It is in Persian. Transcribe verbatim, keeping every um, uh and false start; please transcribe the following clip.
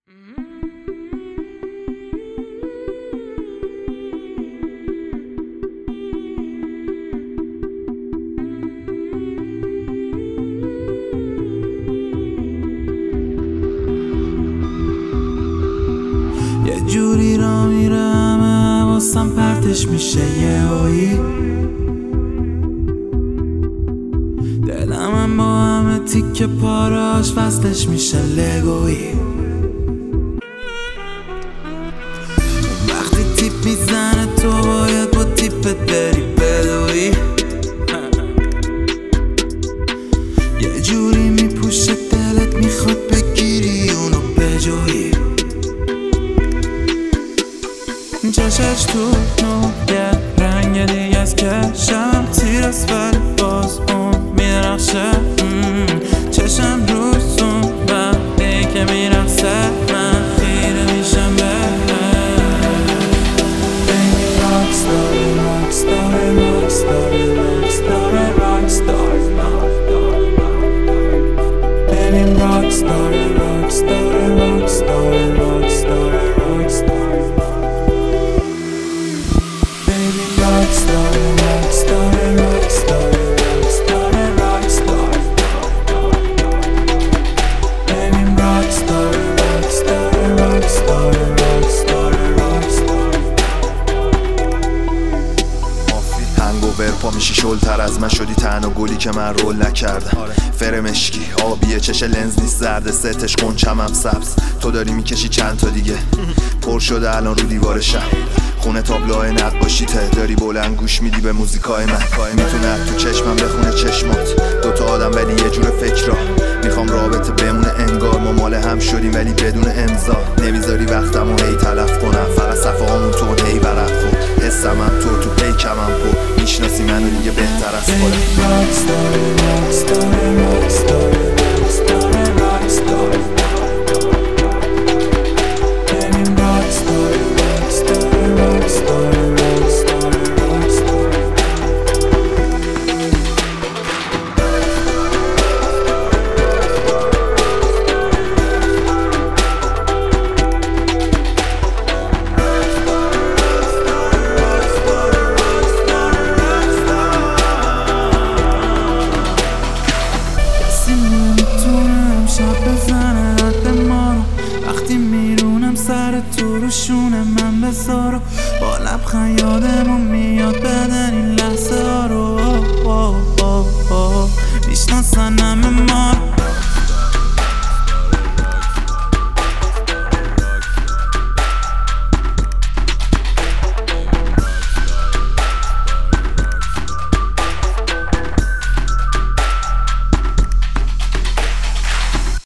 یه جوری را میرم حواسم پرتش میشه یه هایی، دلم با همه تیکه پاراش وصلش میشه لگویی. وقتی تیپ میزنه تو باید با تیپت بری بدوی، یه جوری میپوشه دلت میخواد بگیری اونو بجویی. چشش تو نوگه رنگ دیگه از کشم تیر است ولی باز اون میرخشه. چشم روزون وقتی که میرخصه من خیره میشم به Baby rockstar, rockstar, rockstar, rockstar, rockstar Baby rockstar, rockstar, rockstar, rockstar, rockstar Rockstar, rockstar, rockstar, rockstar, rockstar Baby rockstar, rockstar, rockstar, rockstar, rockstar هنگوور پا میشی شلتر از من شدی تنها گلی که من رول نکردم. فرمشکی آبیه چش لنز نیست زرد ستش قنچم هم سبز. تو داری میکشی چند تا دیگه پر شده الان رو دیوارشم. خونه تابلوهای نقاشیته داری بلند گوش میدی به موزیکای من. میتونه تو چشمم بخونه چشمات دوتا آدم ولی یه جور فکر را. میخوام رابطه بمونه انگار ما مال هم شدیم ولی بدون امضا. نمیذاری وقتمو هی تلف کنم فقط صفحه هامون تو هی ورق کن. حسم هم تو تو پیکم هم پو میشناسی منو دیگه بهتر از خودم. وقتی میرونم سر تو رو شونه من بذارو با لبخند یادمون